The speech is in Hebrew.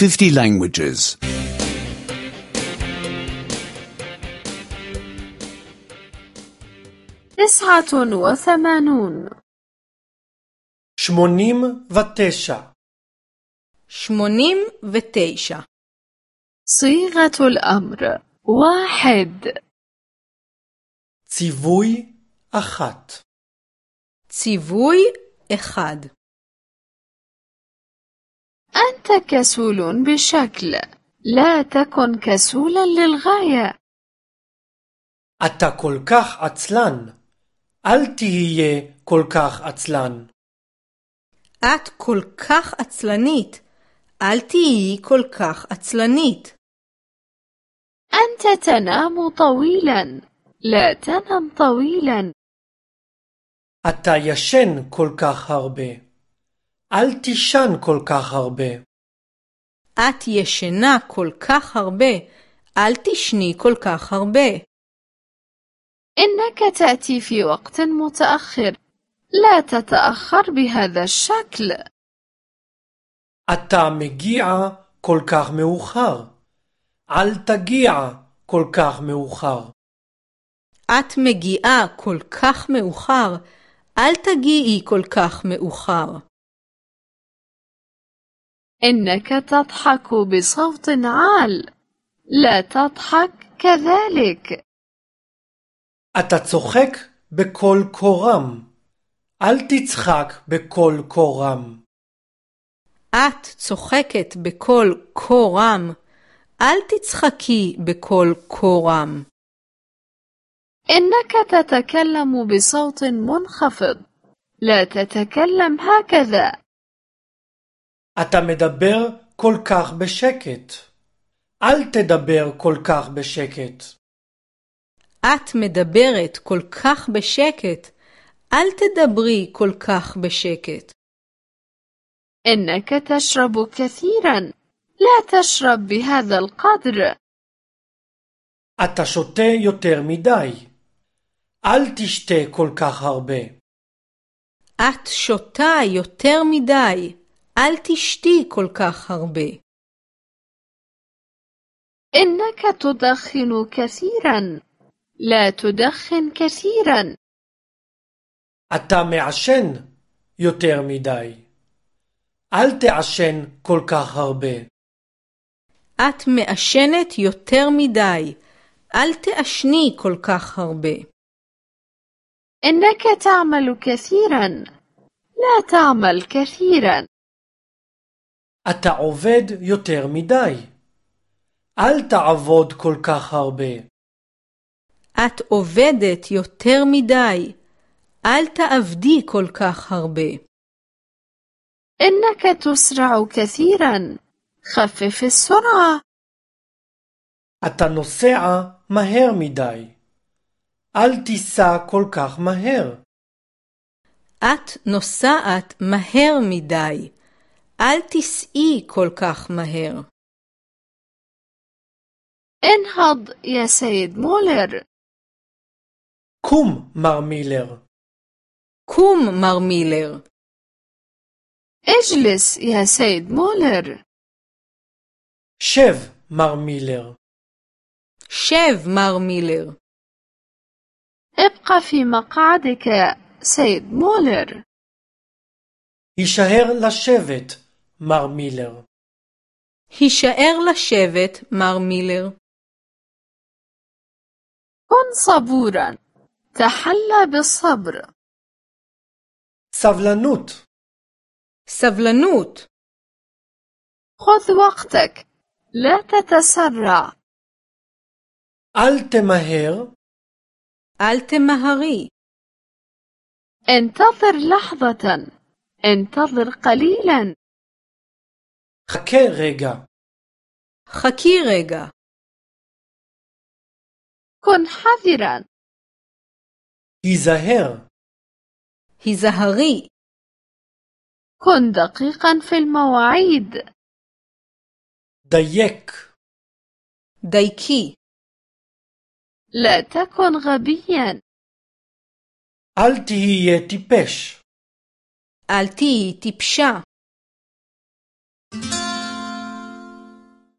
50 languages. 89 89 89 صيغة الأمر 1 ציווי אחת ציווי אחד أنت كسول بشكل لا تكن كسولا للغاية אתה כל כך עצלן אל תהיה כל כך עצלן את כל כך עצלנית אל תהיי כל כך עצלנית أنت تنام طويلا لا تنم طويلا אתה ישן כל כך הרבה אל תישן כל כך הרבה את ישנה כל כך הרבה אל תשני כל כך הרבה إنك تأتي في وقت متأخر لا تتأخر بهذا الشكل אתה מגיע כל כך מאוחר אל תגיע כל כך מאוחר את מגיעה כל כך מאוחר אל תגיעי כל כך מאוחר إنك تضحك بصوت عال لا تضحك كذلك אתה צוחק בקול קורם אל תצחק בקול קורם את צוחקת בקול כה רם אל תצחקי בקול כה רם إنك تتكلم بصوت منخفض لا تتكلم هكذا אתה מדבר כל כך בשקט אל תדבר כל כך בשקט את מדברת כל כך בשקט אל תדברי כל כך בשקט إنك تشرب كثيرا لا تشرب بهذا القدر אתה שותה יותר מדי אל תשתה כל כך הרבה את שותה יותר מדי אל תשתי כל כך הרבה إنك تدخن كثيرا لا تدخن كثيرا אתה מעשן יותר מדי אל תעשן כל כך הרבה את מעשנת יותר מדי אל תעשני כל כך הרבה إنك تعمل كثيرا لا تعمل كثيرا אתה עובד יותר מדי אל תעבוד כל כך הרבה את עובדת יותר מדי אל תעבדי כל כך הרבה إنك تسرع كثيرا خفف السرعة אתה נוסע מהר מדי אל תיסע כל כך מהר את נוסעת מהר מדי אל תיסעי כל כך מהר انهض يا سيد مولر קום מר מילר קום מר מילר اجلس يا سيد مولر שב מר מילר שב מר מילר ابقى في مقعدك سيد مولر הישאר לשבת מר מילר הישאר לשבת מר מילר كن صبورا تحلى بالصبر סבלנות סבלנות خذ وقتك لا تتسرع אל תמהר אל תמהרי انتظر لحظة انتظر قليلا חכה רגע חכי רגע كن حذرا היזהר היזהרי كن دقيقا في المواعيد דייק דייקי لا تكن غبيا אל תהיה טיפש אל תהיי טיפשה